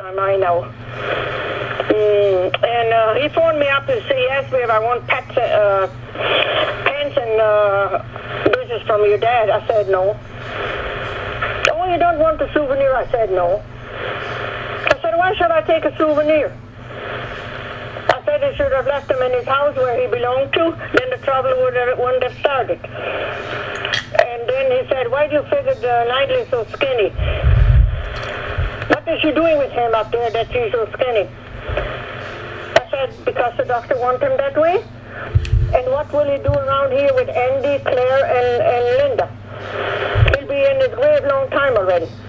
my mind now. And he phoned me up to say, he asked me if I want pants and business from your dad. I said no. Oh, you don't want the souvenir? I said no. I said, why should I take a souvenir? I said he should have left him in his house where he belonged to, then the trouble wouldn't have started. And then he said, why do you figure Knightley so skinny? What is she doing with him up there that she's so skinny? I said, because the doctor wants him that way. And what will he do around here with Andy, Claire, and Linda? He'll be in his grave long time already.